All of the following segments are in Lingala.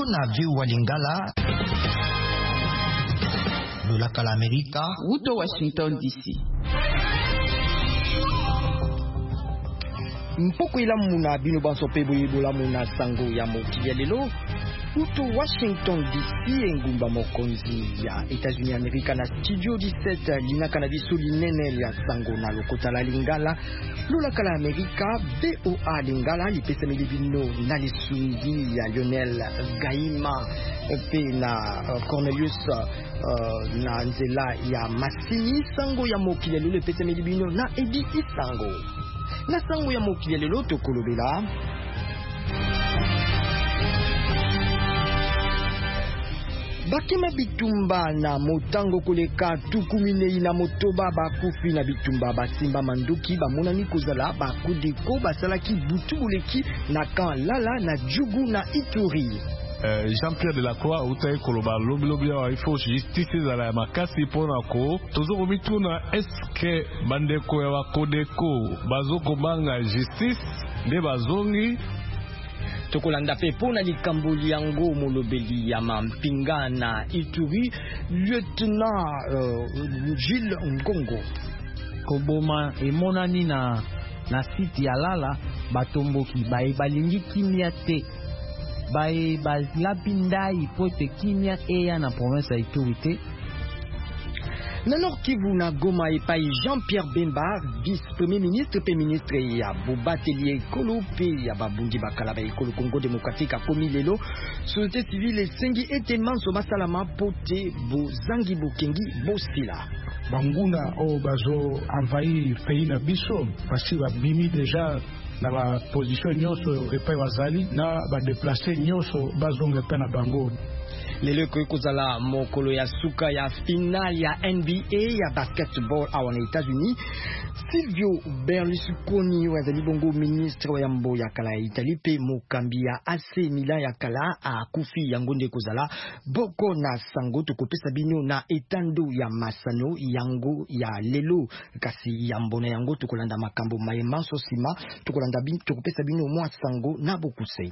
na viu Lingala lolaka la Amerika uto Washington DC. Mpoko ila muna bino banso pe boyebola muna sango ya mokili lelo uto Washington DC engumba mokonzi ya États-Unis Amerika na studio 17 linaka na biso linene ya sango na lokota la Lingala lolaka la Amerika BOA Lingala lipesameli bino na lisungi ya Lionel Gaima pe na Cornelius na nzela ya Masini sango ya mokili lelo lipesameli bino na Edi Isango na sango ya mokili lelo tokolobela bakima bitumba na motango koleka tukuminei na motoba bakufi na bitumba basimba manduki bamonani kozala bakudeko basalaki butubuleki na kan lala na Djougou na Ituri. Jean-Pierre Delacroix utaye koloba lobi il faut justice ezala makasi pona ko tozoko mituna eske bandeko ya bakodeko bazoko banga justice nde bazongi tokolanda pe pona likambo yango molobeli ya mampinga na Ituri lieutenant Gilles Ngongo koboma emonani na site ya lala batomboki balingi kimia te balapindai pote kimia eya na province ya Ituri te. Na Nord Kivu na Goma epai Jean-Pierre Bemba vice-premier ministre pe ministre ya bobateli ekolo pe ya babundi bakala ba ekolo Congo démocratique akomi lelo société civile esengi ete manso basalama pote bozangi bokengi bosila banguna o bazo envahir pays na biso pasi babimi deja na ba position nyonso epai bazali na ba déplacer nyonso bazonga pe na bango. Lelo kozala mokolo ya suka ya final ya NBA ya basketball awa na États-Unis. Silvio Berlusconi wazali bongo ministre wa yambo ya kala ya Italie pe mokambi ya AC Milan ya kala akufi yango nde kozala boko na sango tokopesa bino na etando ya masano yango ya lelo kasi yambo na yango tokolanda makambo mayema sosima tokolanda bino tokopesa bino mwa sango na bokuse.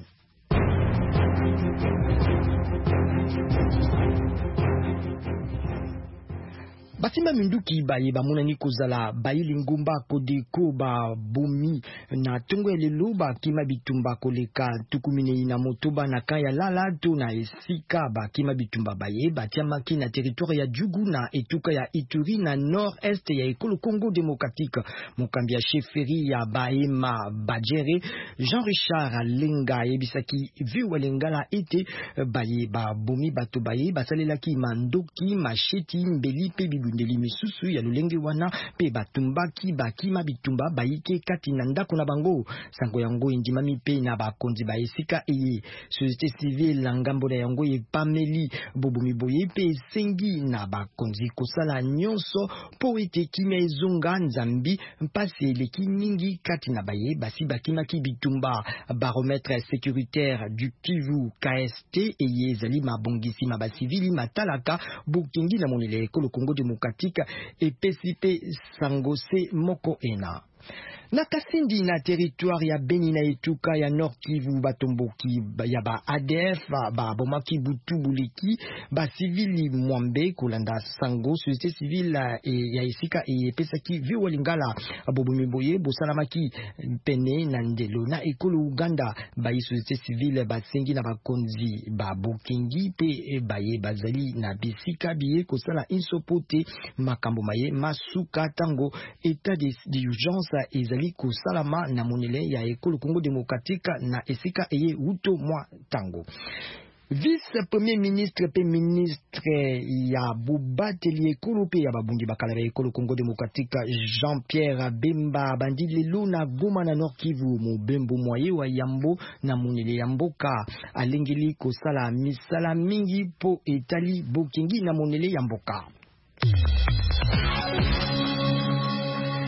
Basimba minduki baye bamonani kozala bayili ngumba kodeko ba bomi na tongo elelo bakima bitumba koleka tukuminei na motoba na kaya lala to na esika bakima bitumba baye batiamaki na territoire ya Djougou na etuka ya Ituri na nord-est ya ekolo Congo démocratique. Mokambi ya chefferie ya Bahema Badjere Jean-Richard Alenga ebisaki viu Lingala ete baye ba bomi bato baye basalelaki mandoki macheti mbeli pe ndeli misusu ya lulenge wana pe batumbaki bakima bitumba baike kati na ndako na bango sango yango indimami pe na bakonzi ba esika eye société civile la ngambo na yango epameli bobomi boye pe sengi na bakonzi kosala nyonso po ete kimia ezonga nzambi mpasi eleki mingi kati na baye basi bakimaki bitumba baromètre sécuritaire du Kivu KST eye ezali mabongisi mabasivili matalaka bukingi na monele ekolo Congo démocratique et PCP Sangose Moko Ena. Na Kasindi na territoire ya Beni na etuka ya Nord Kivu batomboki ya ba ADF ba bomaki butubuliki ba civili mwambe kolanda sango société civile ya esika epesaki viu Lingala bobomi boye bosalamaki pene na ndelo na ekolo Uganda ba société civile basengi na bakonzi ba bokengi pe baye bazali na bisika biye kosala insopote makambo maye masuka tango état d'urgence ezali kosalama na monele ya ekolo Congo démocratique na esika eye uto mwa tango. Vice-premier ministre pe ministre ya bobateli ekolo pe ya babundi bakala ya ekolo Congo démocratique Jean-Pierre Bemba bandi lelo na Goma na Nord Kivu mobembo moye wa yambo na monele ya mboka alengeli kosala misala mingi po etali bokengi na monele ya mboka.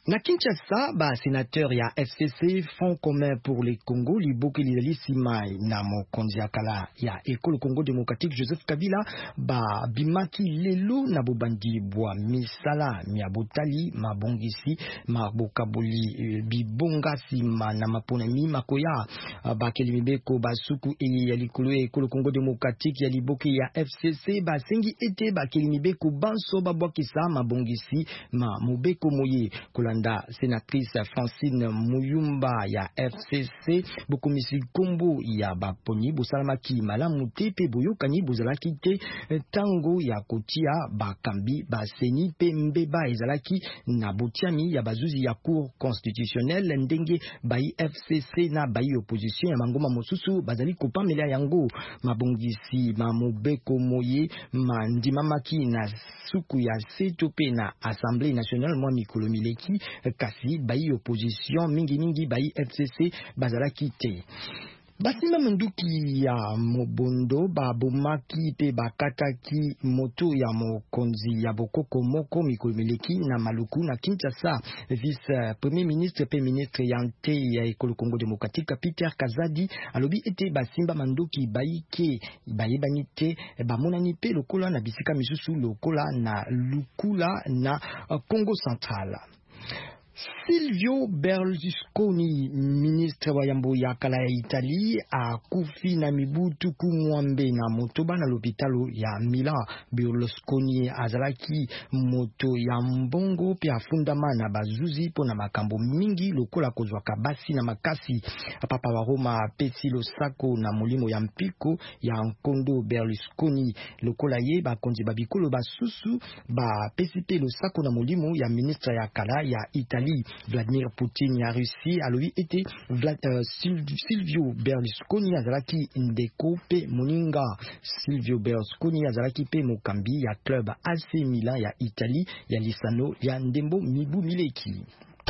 Na Kinshasa, sénateur ya FCC Front commun pour les Congo liboki lizali simai na mokonzi akala ya École Congo démocratique Joseph Kabila bimaki lelo na bobandi bwa misala miabotali mabongisi mabokaboli bibonga sima na maponami makoya bakelimibeko basuku ya likolo ya École Congo démocratique ya liboki ya FCC sengi ete bakelimibeko banso babwakisa mabongisi mobeko moye kolanda sénatrice Francine Muyumba ya FCC bokomisi kombo ya baponi bosalamaki malamu te pe boyokani bozalaki te tango ya kotia bakambi baseni pe mbeba ezalaki na botiami ya bazuzi ya cour constitutionnelle ndenge bayi FCC na bayi opposition ya mangoma mosusu bazali kopamela yango mabongisi mobeko moye mandimamaki na suku ya setope na Assemblée nationale mwa mikolo mileki kasi bayi opposition mingi bayi FCC bazalaki te. Basima manduki ya mobondo babomaki pe bakataki moto ya mokonzi ya bokoko moko mikomeleki na maluku na Kinshasa. Vice premier ministre pe ministre yante ya École Congo démocratique Peter Kazadi alobi ete basimba manduki bayike bayebani te bamonani pe lokola na bisika misusu lokola na lukula na Congo central. Silvio Berlusconi, ministre wa yambo ya kala ya Italie, akufi na mibutu kumwambe na motoba na l'hôpitalo ya Milan. Berlusconi azalaki moto ya mbongo pe afundama na bazuzi po na makambo mingi lokola kozwa kabasi na makasi. Papa wa Roma pesi losako na molimo ya mpiko ya nkondo Berlusconi lokola ye bakonzi babikolo basusu pesi pe losako na molimo ya ministre ya kala ya Italie. Vladimir Poutine ya Russie alobi ete Silvio Berlusconi azalaki ndeko pe moninga. Silvio Berlusconi azalaki pe mokambi ya club AC Milan ya Italie ya lisano ya ndembo mibu mileki.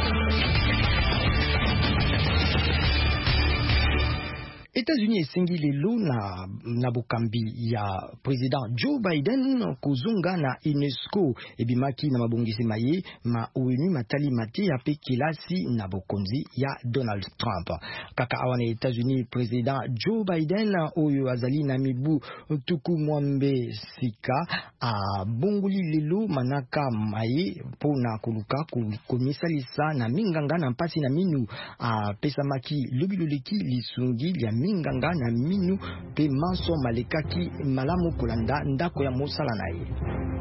États-Unis esengi lelo na bokambi ya président Joe Biden kozonga na UNESCO ebimaki na mabongisi maye ONU matali mate ya pe kilasi na bokonzi ya Donald Trump. Kaka awana États-Unis président Joe Biden oyo azali na mibu tuku mwambe sika bongoli lelo manaka maye pona koluka komisalisa na minganga na mpasi na minu pesa maki lobiloleki lisungi ya minganga na minu pe manso malekaki malamu kolanda ndako ya mosala na ye.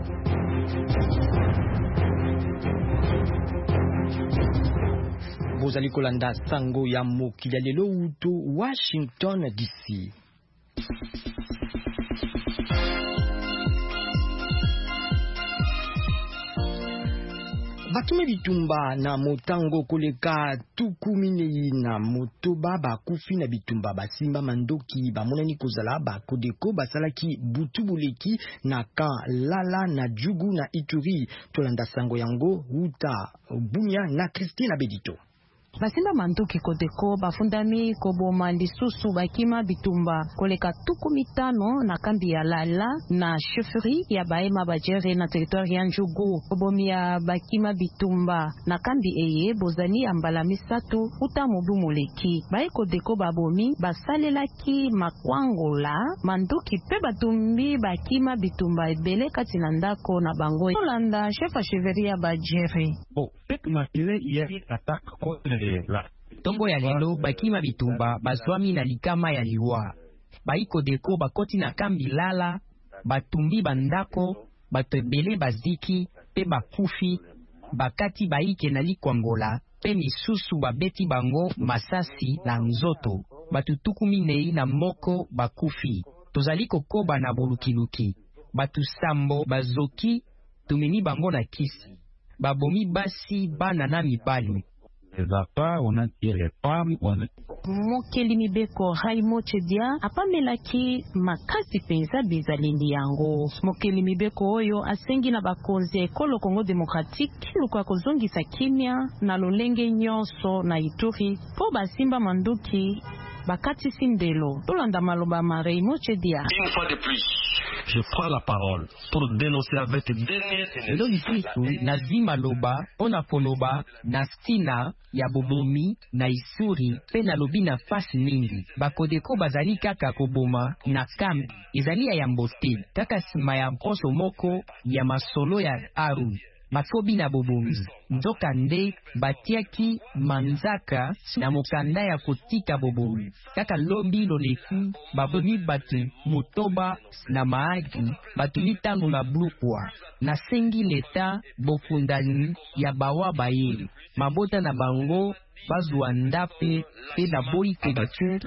Bozali kolanda sango ya mokili lelo uto Washington DC. Batume bitumba na motango koleka tukumine na motoba bakufi na bitumba basimba mandoki bamonani kozala bakodeko basalaki butubuleki na kan lala na jugu na Ituri. Tolanda sango yango uta Bunya na Christine Abedito. Basimba mandoki kodeko bafundami koboma lisusu bakima bitumba koleka 15 na kambi ya lala na chefferie ya baema bajere na territoire ya Njugu. Kobomia bakima bitumba na kambi eye bozani ambala misatu uta mobu moleki. Bae kodeko babomi basalelaki makwangola mandoki pe batumbi bakima bitumba ebele kati na ndako na bango. Tolanda chef a chefferie ya bajere. Tombo ya lelo bakima bitumba bazwami na likama ya liwa. Baiko deko bakoti na kambi lala, batumbi bandako, bato ebele baziki, pe bakufi, bakati baike na likwangola, pe misusu babeti bango masasi na nzoto, batutuku minei na moko bakufi. Tozali kokoba na bolukiluki, batu sambo bazoki, tumeni bango na kisi. Babomi basi bana na mibali. Mokeli mibeko Raimo Chedia apamelaki makasi penza bizalindi yango. Mokeli mibeko oyo asengi na bakonzi Ekolo Congo démocratique luka kozongisa kimia na lolenge nyonso na Ituri po basimba manduki bakati sindelo tolanda maloba marei mochedia. Une fois de plus, je prends la parole pour dénoncer avec dernière énergie nazima loba ona foloba na stina ya bobomi na isuri pe na lobi na fasi mingi bakodeko bazali kaka koboma na kambi ezali ya mbote kaka sima ya mposo moko ya masolo ya aru mafobi na bobomi nzoka nde batiaki manzaka na mokanda ya kotika bobomi kaka lobi loleki babomi batu motoba na maagi batu litango na blukwa na sengi leta bofundani ya bawa bayeli mabota na bango bazwa ndape pe na boyi kobature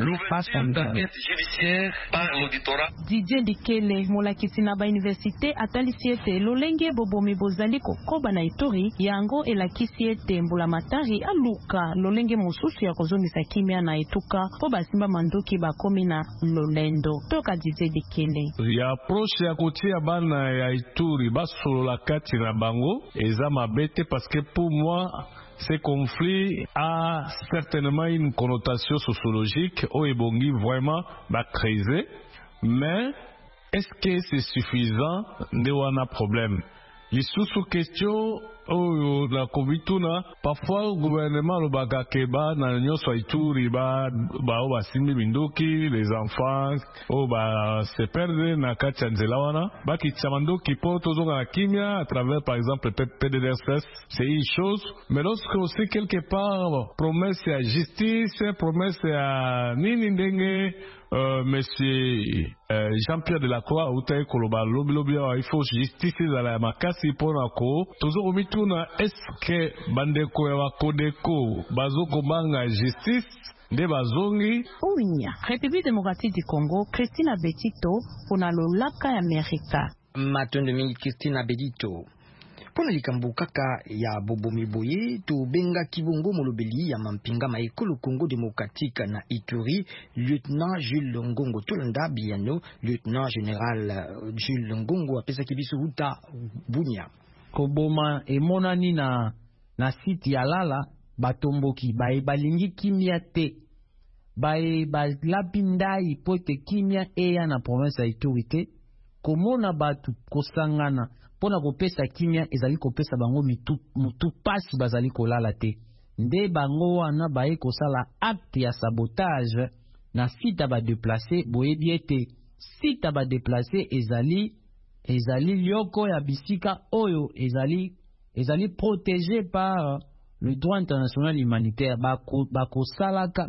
Didier Dikele molakisi na ba université atalisi ete lolenge bobomi bozali kokoba na Ituri yango elakisi ete mbula matari aluka lolenge mosusu ya kozongisa kimia na etuka po basimba mandoki bakomi na lolendo toka Didier Dikele ya approche ya kotia bana ya Ituri basolola kati na bango eza mabete parce que pour moi ce conflit a certainement une connotation sociologique au ebongi vraiment ba creuser mais est-ce que c'est suffisant de wana problème les sous-questions oyo la kobituna parfois le gouvernement lobaka keba na nyonso Ituri ba simbi bindoki les enfants se perdent na kati ya nzela wana bakitisa mandoki po tozonga na kimia à travers par exemple PDDRCS c'est une chose mais lorsque aussi quelque part promesse ya justice promesse ya nini ndenge monsieur Jean-Pierre Delacroix utaye koloba lobi il faut justice ezala ya makasi mpona ko tozokomituna eske bandeko ya bakodeko bazokobanga justice nde bazongi unya République démocratique du Congo Christina Betito pona lolaka ya Amerika matondo mingi Christina Betito pona likambo kaka ya bobomi boye to benga kibongo molobeli ya mampinga maekolo Congo démocratique na Ituri lieutenant Jules Ngongo tolanda biano lieutenant général Jules Ngongo apesa kibiso uta bunya koboma emonani na site ya lala batomboki balingi kimia te balapi ndai po ete kimia eya na province ya Ituri te komona batu kosangana pona kopesa kimia ezali kopesa bango mutu pasi bazali kolala te nde bango wana baye kosala acte ya sabotage na site ba déplacer boyebi ete site ba déplacer ezali lioko ya bisika oyo ezali protégé par le droit international humanitaire bakosalaka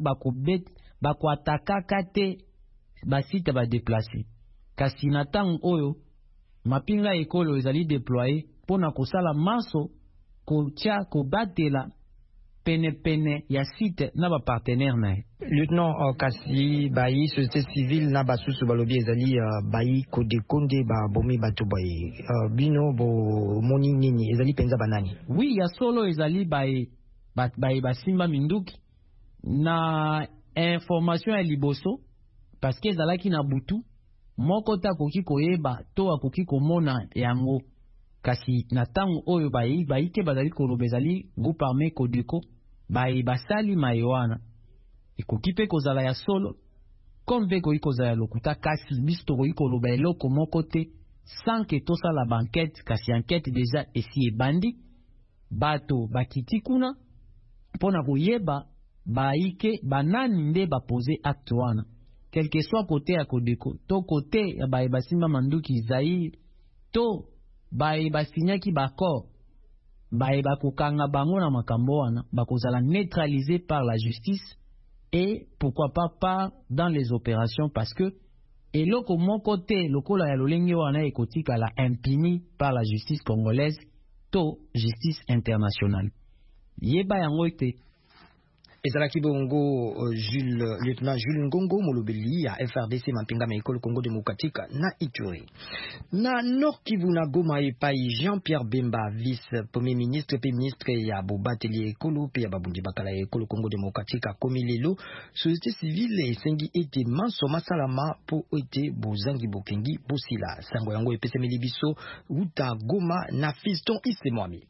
bakoatakaka te basite ba déplacer kasi na ntango oyo mapinga ekolo ezali déployé pona kosala maso kotia kobatela pene ya site na ba partenaire na lieutenant kasi bayi société civile na basusu balobi ezali bayi kodekonde ba bomi bato bayi bino bo moni nini ezali penza banani oui ya solo ezali bayi basimba minduki na information ya liboso parce que ezalaki na butu moko ta koki koyeba to akoki komona yango kasi na tango oyo bayi te bazali koloba ezali groupe armé Kodeko basali mayoana ekoki pe kozala ya solo comme pe koki kozala ya lokuta kasi biso tokoki koloba eloko moko te sans que tosala banquete kasi enquête déjà esi ebandi bato bakiti kuna mpona koyeba baike banani nde bapose acte wana quel que soit côté ya Kodeko to côté ya basimba manduki Zaïre to basinyaki bakor bakokanga bango na makambo wana bakozala neutralisé par la justice et pourquoi pas dans les opérations parce que eloko moko te lokola ya lolenge wana ekotikala impuni par la justice congolaise to justice internationale yeba yango ete ezalaki bongo lieutenant Jules Ngongo molobeli ya FRDC mampinga maekolo Congo démocratique na Ituri na Nord Kivu na Goma epai Jean-Pierre Bemba vice premier ministre pe ministre ya bobateli ekolo pe ya babundi bakala ekolo Congo démocratique akomi lelo société civile esengi ete manso masalama po ete bozangi bokengi bosila sango yango epesemeli biso uta Goma na Fiston Isemwami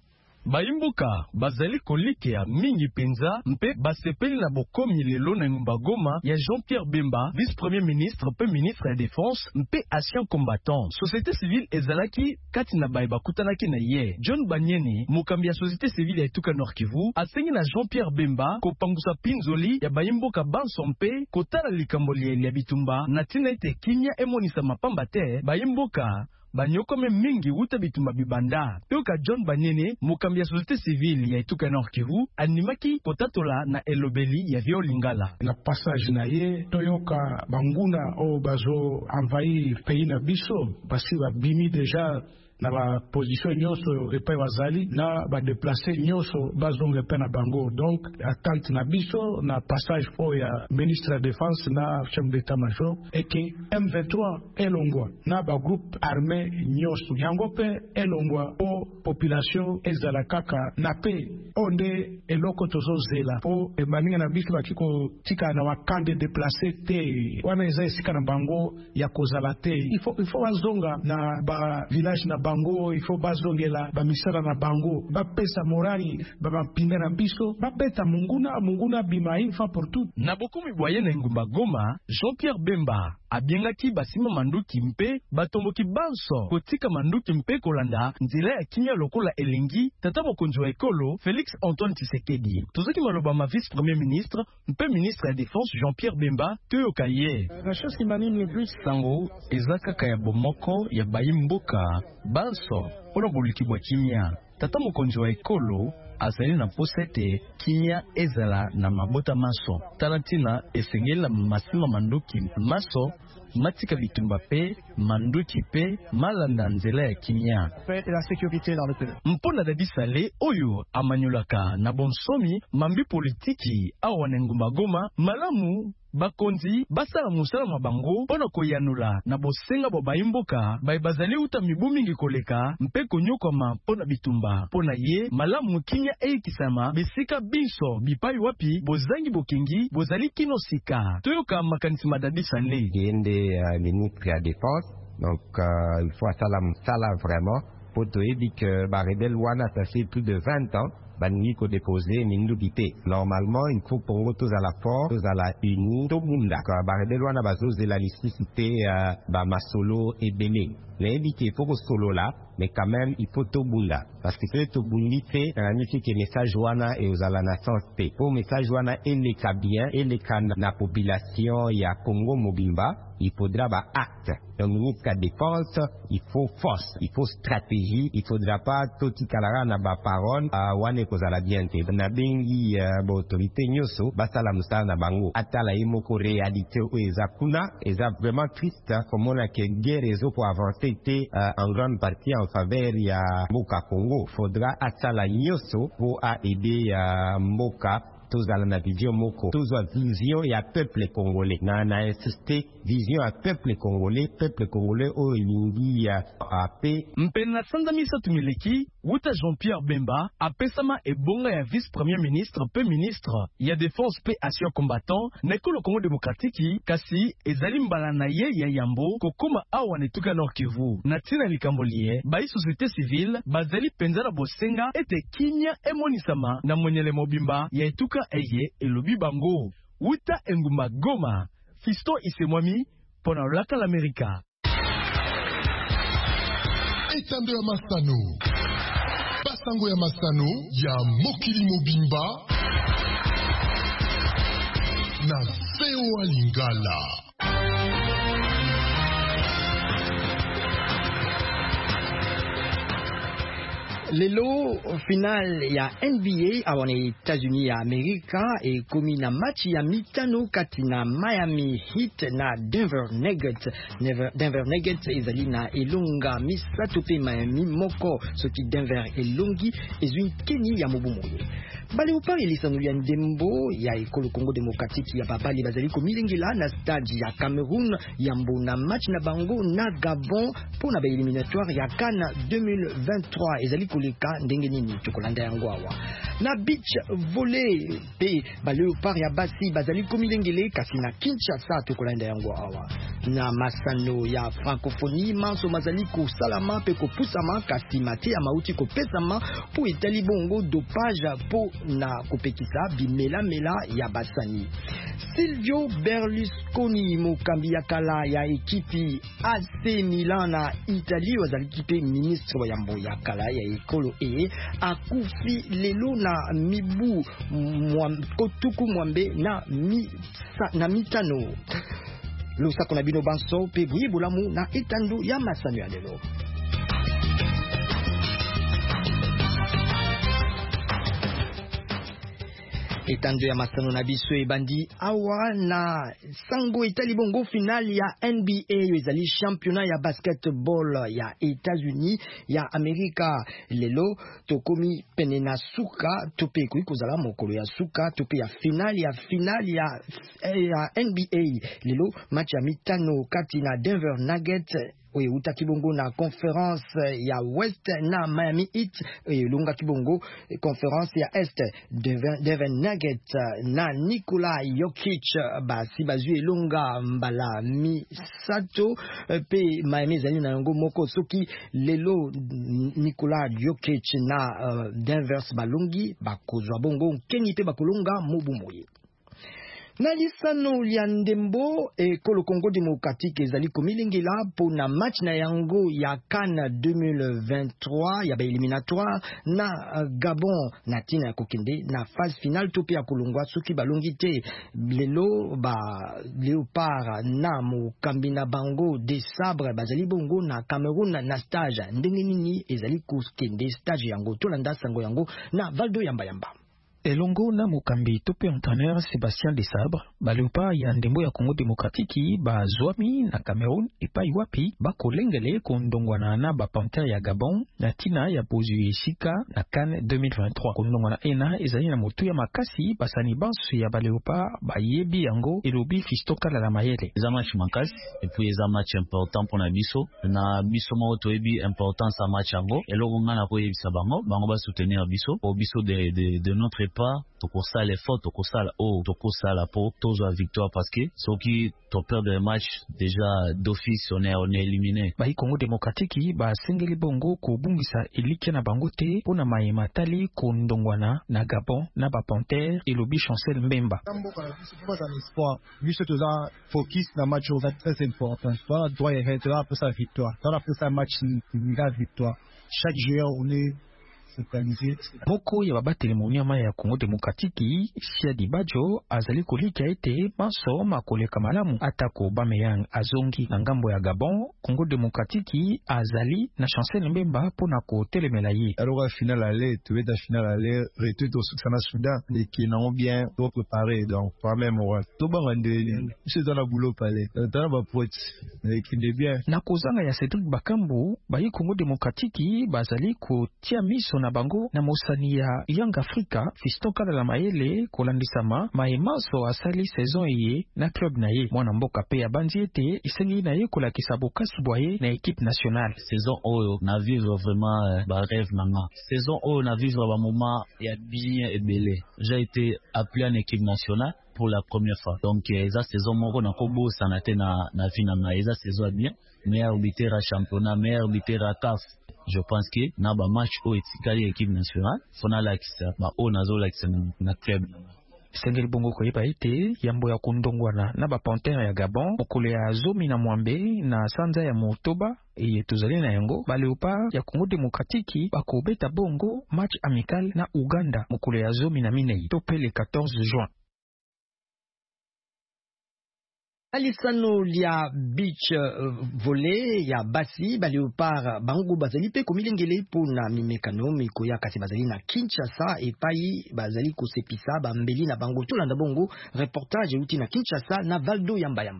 Baimboka bazali kolikeya mingi penza mpe basepeli na bokomi lelo na ngumba Goma ya Jean-Pierre Bemba, vice-premier ministre pe ministre ya défense mpe ancien combattant. Société civile ezalaki kati na baye bakutanaki na ye. John Banyeni, mokambi ya société civile ya Etuka Nord Kivu, asengi na Jean-Pierre Bemba kopangusa pinzoli ya baimboka banso mpe kotala likambo ya bitumba na tina ete kimia emonisa mapamba te baimboka banyokome mingi wuta bitumba bibanda. Toka John Banyene, mokambi ya société civile ya Etuka Nord Kivu, animaki kotatola na elobeli ya Vieux Lingala. Na passage na ye toyoka banguna o bazo envahir pays na biso basi babimi déjà na ba position nyonso epai wazali na ba déplacer nyonso bazonga pe na bango. Donc attente na biso na passage po ya ministre de défense na chef d'état-major et que M23 elongwa na ba groupe armé nyonso yango pe elongwa o population ezala kaka na pe onde eloko tozo zela po emaninga na biso bakiko tika na wakande déplacer te wana eza esika na bango ya kozala te. Il faut bazonga na ba village na bango, il faut bazongela ba misara na bango, ba pesa morali, ba pinga na biso, ba beta munguna bima une fois pour tout. Na bokomi boye na ngumba Goma, Jean-Pierre Bemba abiengaki basima manduki mpe batomboki banso kotika manduki mpe kolanda nzela ya kimia lokola elengi tata mokonzi wa ekolo Félix Antoine Tshisekedi. Tozoki maloba ma vice-premier ministre mpe ministre ya défense Jean-Pierre Bemba toyoka ye. La chose qui m'anime le plus sango ezaka kaya bomoko ya bayimboka banso pona boliki bwa kimia. Tata mokonzi wa ekolo azali na posete kimia ezala na mabota maso. Talatina esengela masima manduki maso matika bitumba pe manduki pe malanda nzela ya kimia. La sécurité dans le pays. Mpona Dadi Saleh oyo amanyolaka na bonsomi mambi politiki awa na ngumba Goma malamu bakonzi basala musala mabango pona koyanula na bosenga bo baimboka bazali uta mibu mingi koleka mpe konyokoma pona bitumba pona ye malamu kinya eikisama besika biso bipai wapi bozangi bokingi bozali kino sika toyoka makanisi Dadi Saleh ministre ya défense. Donc il faut sala vraiment pour te dire que rebelle wana ça fait plus de 20 ans bangi ko déposer mindubité. Normalement il faut pour tous à la force, tous à la unie, tout munda. Rebelle wana bazoze la nécessité masolo et belé. L'indiqué pour solo là, mais quand même il faut tout bunda parce que c'est tout bundi fait un magnifique message wana et aux la nation paix. Pour message wana et les bien et les na population ya Congo Mobimba, il faudra acte. Le ministre de défense, il faut force, il faut stratégie, il faudra pas tout kalara na ba parole wane ko la bien te. Na bengi autorité nyoso basala musala na bango. Atala imoko réalité ou ezakuna, eza vraiment triste comme on a que guerre réseau pour avancer en grande partie en faveur ya Mboka Congo. Faudra atala nyoso pour aider Mboka tous à la vision moko, tous à vision ya peuple congolais. Na insisté vision à peuple congolais au lingi ya paix. Mpena sanda misa tumileki wuta Jean-Pierre Bemba apesama ebonga ya vice-premier ministre pe ministre ya défense pe ancien combattant na ekolo Congo démocratique kasi ezali mbala na ye ya yambo kokoma awa na Etuka Nord Kivu. Na tina likambo liye bai société civile bazali penza na bosenga ete kinya emonisama na mwenyele mobimba ya Etuka eye elobi bango wuta engumba Goma. Fisto Isemwami pona laka l'Amerika. Etando ya Masano basango ya Masano ya mokili mobimba na VOA Lingala. Lelo final ya NBA awa na États-Unis ya Amerika e komi na match ya mitano kati na Miami Heat na Denver Nuggets. Denver Nuggets ezali na elonga misato pe Miami moko soki Denver elongi ezwi keni ya mobumoye. Baleopard ilisanulia ndembo ya ekolo Congo Démocratique ya babali bazali komilengela na stade ya Cameroun ya mbona match na bango na Gabon pour na ba éliminatoire ya CAN 2023 ezali koleka ndenge nini tokolanda yango awa na beach volley pe Baleopard ya basi bazali komilengele kasi na Kinshasa tokolanda yango awa na masano ya francophonie manso mazali ko salama pe ko pusama kasi mate ya mauti ko pesama pour etali bongo dopage po na kopekisa bimela mela ya basani. Silvio Berlusconi mokambi ya kala ya ekipi AC Milan na Italie wazali kipe ministre wa yambo ya kala ya ekolo akufi lelo na mibu kotuku mwambe na mitano. Lusa kona bino banso pe buyi bulamu na etandu ya masano ya lelo. Etando ya masano na biso ebandi awa na sango etali bongo final ya NBA ezali championnat ya basketball ya États-Unis ya Amerika lelo tokomi pene na suka tope kozala mokolo ya suka tope ya final ya NBA lelo match ya mitano kati na Denver Nuggets uta kibongo na conference ya West na Miami Heat lunga kibongo conference ya Est Denver Nuggets na Nikola Jokic basi bazui lunga mbala misato pe Miami zali na yango moko soki lelo Nikola Jokic na Denver balungi bakozwa bongo kenyi pe bakolunga mobumoye. Na lisano ya ndembo ekolo Congo Démocratique ezali komilengela po na match na yango ya CAN 2023 ya ba éliminatoire na Gabon na tina ya kokende na phase finale topi ya kolongwa soki balongi te lelo ba Léopard na mokambi na bango de sabre bazali bongo na Cameroun na stage ndenge nini ezali kokende stage yango tolanda sango yango na Valdo Yamba. Elongo na mokambi tope entraîneur Sébastien Desabre Baleopard ya ndembo ya Congo Démocratique ba zwami na Cameroun epai wapi bakolengele kondongwana na ba Panthère ya Gabon na tina ya pozu esika na CAN 2023 kondongwana ena ezali na motu ya makasi basani bansu ya Baleopard bayebi yango elobi Fiston Kalala Mayele eza match makasi et puis eza match important pour na biso mo toyebi importance a match yango eloko ngana ko yebisa bango ba soutenir biso au biso de notre pas tokosala l'effort tokosala tokosala po tozwa victoire parce que soki to perdre le match déjà d'office on est éliminé. Ba Congo Démocratique ba sengeli bongo ko bungisa elike na bango te pona mayema tali ko ndongwana na Gabon na ba Panthère et lobi Chancel Mbemba. Espoir juste toza focus na match au très important. Voilà doit être là pour sa victoire. Dans la pour match une grave victoire. Chaque joueur on est moko ya babateli monyama ya Congo Démocratique Sia Dibajo azali kolika ete maso makoleka malamu atako Bameyang azongi na ngambo ya Gabon Congo Démocratique azali na Chancel Mbemba pona ko telemela ye alors finale aller tu es dans finale aller retour au Soudan et qui n'ont bien préparé donc pas même to bangande c'est dans la boulot palais dans ba pote qui est bien na kozanga ya Cedric Bakambu ba Congo Démocratique bazali ko tia miso na bango na mosani ya Young Africa Fiston Kalala Mayele kolandisama maemaso asali saison ye na club na ye mwana mboka pe ya bandi ete isengi na ye kolakisa bokasi boye na équipe nationale saison oyo na vivre vraiment ba rêve nanga saison oyo na vivre ba moment ya bien ebele j'ai été appelé en équipe nationale pour la première fois donc eza saison moko na kobo sanate na vie nanga eza saison bien meilleur buteur à championnat meilleur buteur à CAF. Je pense que na ba match o etikali équipe nationale fona la kisa ba o nazo la kisa na club sengeli bongo ko yeba ete yambo ya kondongwana na ba Panthère ya Gabon okole ya zomi na mwambe na sanza ya motoba et tozali na yango ba Léopard ya Congo Démocratique bakobeta bongo match amical na Uganda mokole ya zomi na minei topé le 14 juin. Alisano lia beach volley ya basi ba Léopard bango bazali pe komilengele pona mimekano miko ya kasi bazali na Kinshasa epai bazali ko sepisa ba mbeli na bango tolanda bongo reportage uti na Kinshasa na Valdo Yamba.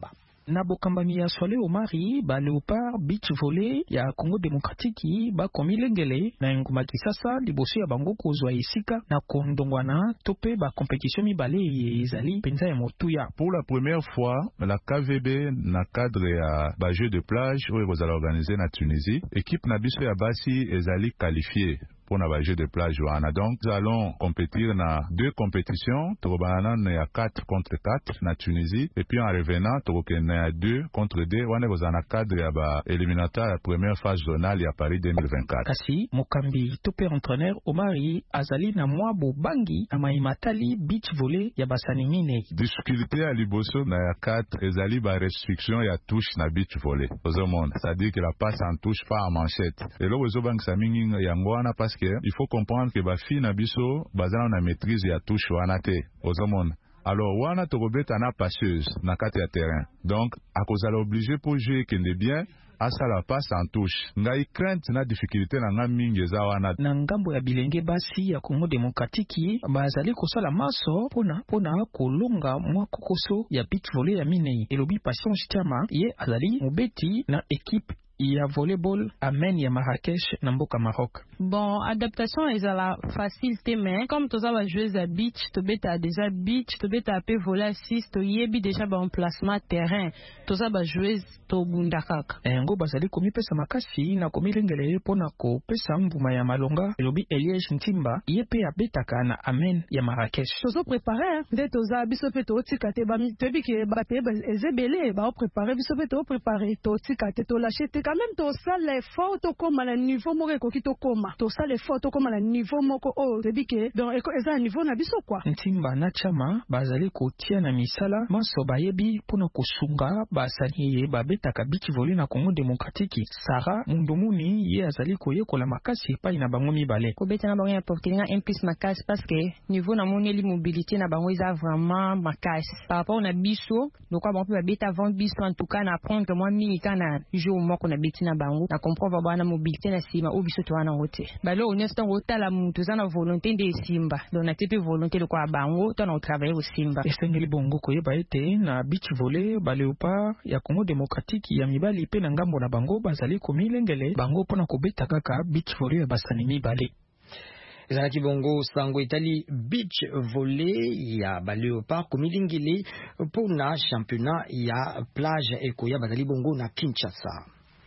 Na bokambami ya Swale Omari ba Leopard beach volley ya Congo Démocratique ba komilengele na nguma kisasa liboso ya bango kozwa esika na kondongwana tope ba compétition mibale ezali penza ya motuya. Pour la première fois, la KVB na cadre ya ba jeux de plage oyo kozala organisé na Tunisie, équipe na biso ya basi ezali qualifiée pour na jeux de plage wana. Donc nous allons compétir na 2 compétitions, tokobana na 4 contre 4 na Tunisie, et puis en revenant tokokende na 2 contre 2 wana kozana cadre ya ba éliminatoire ya première phase zonale ya Paris 2024. Kasi mokambi tope entraîneur Omari azali na mwa bobangi na maimatali beach volley ya basani mine. Difficulté ya liboso na ya 4 ezali ba restriction ya touche na beach volley. Ozomona, c'est-à-dire que la passe en touche pas en manchette. Et là ozobangisa mingi yango wana parce que il faut comprendre que ba fi na biso bazana na maîtrise ya touche wana te. Ozomona. Alors wana tokobeta na passeuse na kati ya terrain. Donc akozala obligé pour jouer kende bien asa la passe en touche. Ngai crainte na difficulté na nga mingi eza wana. Na ngambo ya bilenge basi ya Congo Démocratique bazali kosala maso pona kolonga mwa kokoso ya beach volley ya Minei. Elobi Passion Chama ye azali mobeti na équipe ya volleyball amen ya Marrakech na mboka Maroc. Bon, adaptation ezala facile te, mais comme toza ba joueuse à beach, to beta déjà beach, to beta pe volley assist, to yebi déjà ba emplacement terrain, toza ba joueuse to bundakaka. Ngo bazali komi pesa makasi na komi lengele pona ko pesa mbuma ya malonga. Elobi Eliège Ntimba ye pe abetaka na amen ya Marrakech. Tozo préparer nde toza biso pe to tika te ba tebi ke ba pe ezebele ba préparer biso pe to préparer to tika te to lâcher te quand même to ça l'effort to koma na niveau moko koki to koma to ça l'effort to koma na niveau moko o tebi ke donc eza niveau na biso kwa. Ntimba na Chama bazali kotia na misala maso bayebi pona kosunga basani ye babetaka beach volley na Congo Démocratique. Sarah Mundomuni ye azali koyekola makasi epai na bango mibale. Kobeta na bango ya portelinga un plus makasi parce que niveau na moneli mobilité na bango eza vraiment makasi par rapport na biso lokwa bango pe babeta avant biso en tout cas na prendre moi mingi kana jour moko na beti na bango na comprendre bana mobilité na sima o biso to wana wote balo onesto ngotala mutu zana volonté de simba donc na tepe volonté de kwa bango to na travailler au simba esengeli bongo koyeba ete na beach volley ba Leopard ya Congo Démocratique ya mibali pe na ngambo na bango bazali komilengele bango pona kobeta kaka beach volley ya basani mibale. Ezalaki bongo sango etali beach volley ya ba Leopard komilingili pona championnat ya plage ekoya bazali bongo na Kinshasa.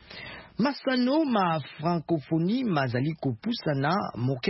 Masano ma francophonie mazali kopusana moke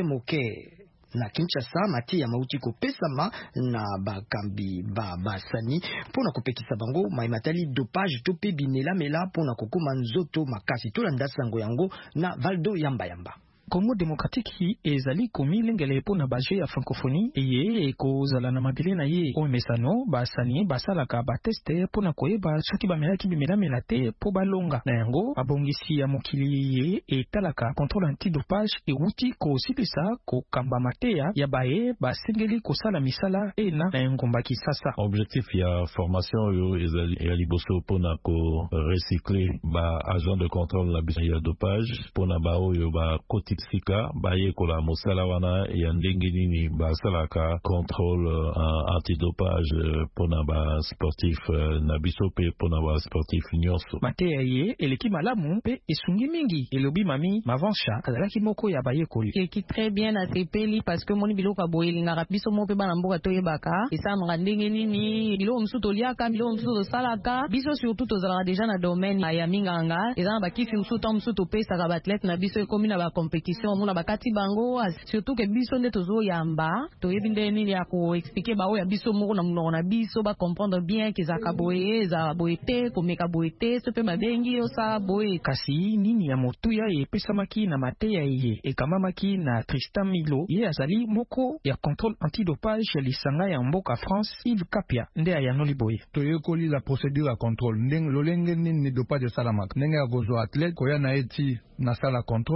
na Kinshasa mati ya mauti kopesama na bakambi basani pona kopekisa bango maimatali dopage to pe bimelamela pona kokoma nzoto makasi tolanda sango yango na Valdo Yamba. Congo Démocratique ezali komilengele pona baje ya francophonie eye ekozala na mabele na ye o mesano basani basalaka bateste pona koyeba soki bamelaki bimelamela te po balonga na yango abongisi ya mokili ye etalaka contrôle antidopage euti kosilisa kokamba mateya ya baye basengeli kosala misala ena na ngomba kisasa. Objectif ya formation yo ezali ya liboso pona ko recycler ba agent de contrôle la biso ya dopage pona ba oyo ba koti sika baye kola mosala wana ya ndenge nini basalaka contrôle antidopage pona ba sportif na biso pe pona ba sportif nyonso. Mateya ye eleki malamu pe esungi mingi elobi mami Mavansha azalaki moko ya baye koli. Eki très bien atepeli parce que moni biloko boyelinga biso mo pe bana mboka toyebaka esamaka ndenge nini biloko mosusu toliaka biloko mosusu tosalaka biso surtout tozalaka déjà na domaine ya minganga eza na bakifi mosusu to mosusu topesaka baathlète na biso ekomi na bacompétition mona bakati bango surtout que biso nde tozoyamba toyebi nde nini ya koexplike bao ya biso moko na monoko na biso comprendre bien kezaka boye eza boye te komeka boye te so pe babengi osala boye. Kasi nini ya motuya epesamaki na mateya ye ekamamaki na Tristan Milo ye azali moko ya contrôle antidopage ya lisanga ya mboka France Yves Kapia nde ayanoli boye. Toyekoli la procédure ya contrôle ndenge lolenge nini dopage esalamaka ndenge ya kozwa athlète koya na eti na sala contrôle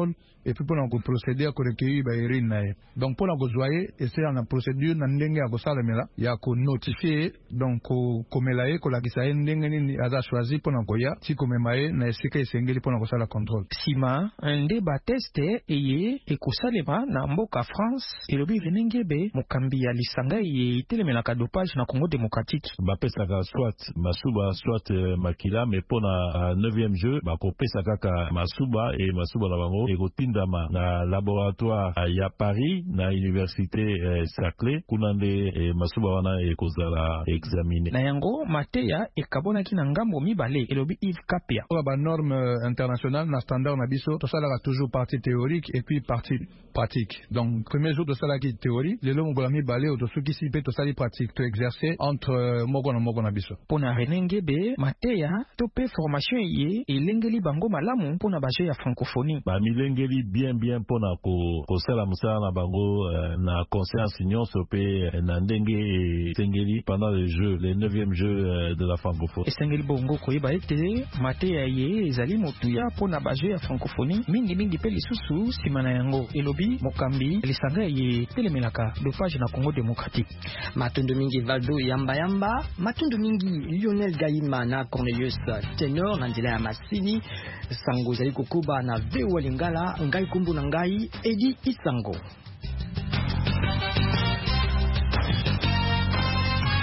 et puis pour nous procéder à recueillir urine. Donc pour nous joyer et c'est en procédure na ndenge ya kosalemela ya ko notifier donc komelaye ko la kisa ndenge nini aza choisi pour nous koya si komemaye na esika esengeli pour nous kosala contrôle. Sima nde ba teste eye ekosalema na mboka France elobi renengebe mokambi ya lisanga ye itelemela dopage na Congo démocratique. Bapesaka soit masuba soit makila mais pona 9e jeu bakopesa kaka masuba et masuba na bango ekotindama na laboratoire ya Paris na université Saclay kuna nde masuba wana ekozala examiner. Na yango mateya ekabonaki na ngambo mibale elobi Yves Kapia. Ba norme internationale na standard na biso to sala toujours partie théorique et puis partie pratique. Donc premier jour de sala ki théorie, le long ngola mibale to soki sipe to sali pratique to exercer entre moko na biso. Pona renengebe mateya to pe formation ye elengeli bango malamu pona baje ya francophonie. Ba milengeli bien pona ko sala musala na bango na conscience nyonso pe na ndenge sengeli pendant le jeu, le 9e jeu de la francophonie. Esengeli bongo koyeba ete mateya ye ezali motuya pona baje ya francophonie mingi pe lisusu simana yango elobi mokambi lisanga ye telemelaka dopage na Congo démocratique. Matundu mingi Valdo yamba matundu mingi Lionel Gaima na Cornelius Tenor na nzela ya Masini sango zali kokuba na VOA Lingala ngai kumbu na ngai Edi Isango.